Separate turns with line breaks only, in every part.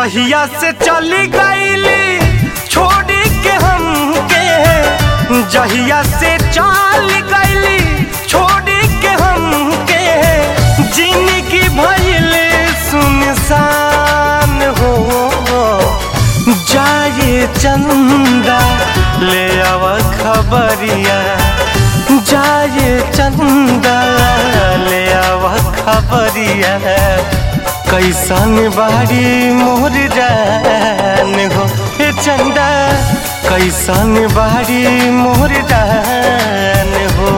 जहिया से चली गईली छोड़ी के हमके, जहिया से चल गईली छोड़ी के हमके, जिंदगी भइल सुनसान हो। जाए चंदा ले आव खबरिया, जाए चंदा ले आव खबरिया, कैसन बाड़ी मोर जान हो। हे चंदा कैसन बाड़ी मोर जान हो।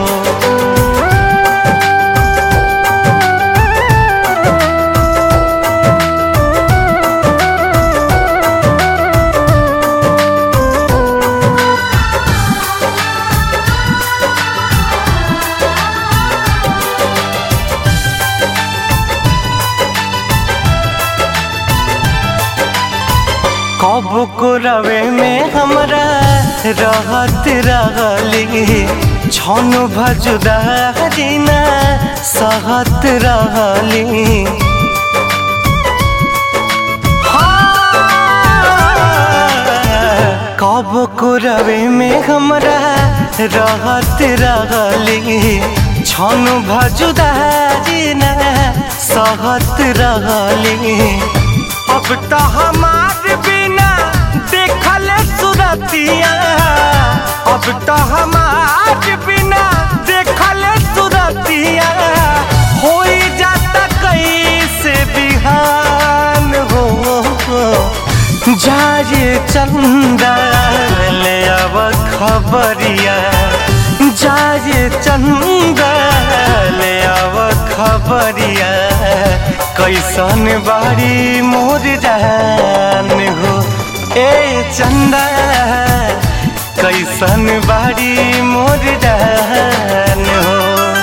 कब को रवे में हमरा रहत रहली, छन भजुदारी ना सहत रहली। कब को रवे में हमरा रहत रहली, छन भजुदारी ना सहत रहली। अब तो हमार बिना देखल सुरतिया, अब तो हमार बिना देखल सुरतिया, हो जाता कैसे बिहान हो। जाए चंदा ले आव खबरिया, जाए चंदा ले आव खबरिया, कैसन बाड़ी मोर जान हो। ए चंदा कैसन बाड़ी मोर जान हो।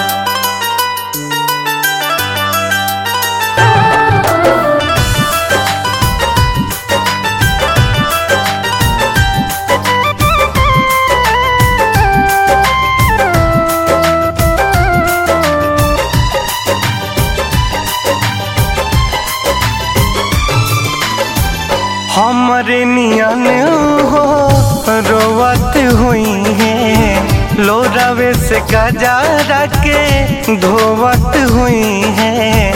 हमरे नियन हो रोवत हुई है, लोरावे से गजारा के धोवत हुई है।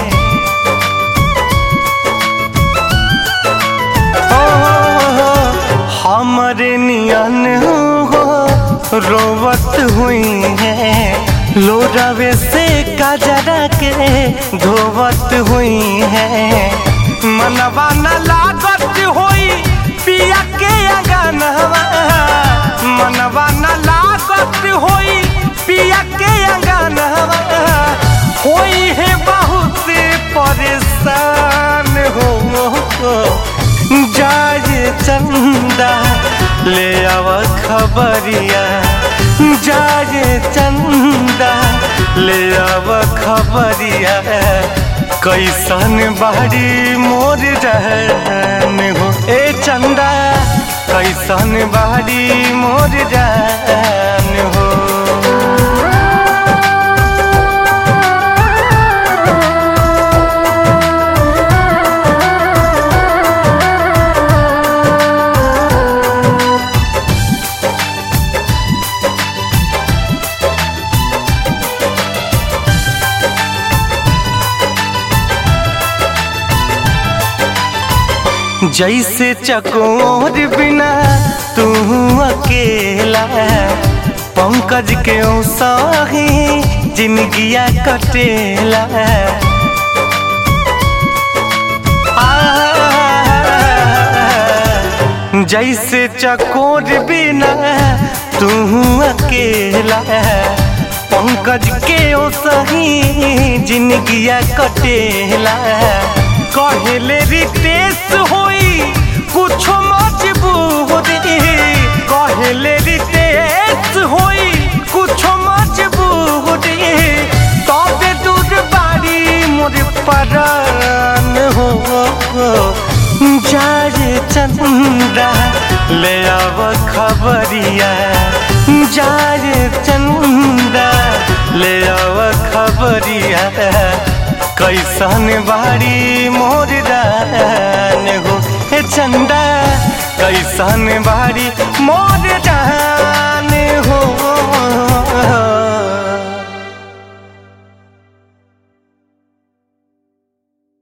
हमरे नियन हो रोवत हुई है, लोरावे से गजारा के धोवत हुई है। मनवा न लागत होई पिया के अंगनवा, मनवा न लागत होई पिया के अंगनवा, होई है बहुत परेशान हो। जाए चंदा ले आव खबरिया, जाए चंदा ले आव खबरिया, कैसन बाड़ी मोर जान हो। ए चंदा कैसन बाड़ी मोर जान हो। जैसे चकोर बिना तू अकेला, पंकज के साही जिंदगिया कटेला। जैसे चकोर बिना तू अकेला, पंकज के साही जिंदगिया कटेला। कहले रितेश होई कुछ मजबूरी, कहले रितेश होई कुछ मजबूरी, तबे दूर बाड़ी मोर परान हो। जाए चंदा ले आव खबरिया, जाए चंदा ले आव खबरिया, कैसन बाड़ी मोर जान हो। चंदा कैसन बाड़ी मोर जान।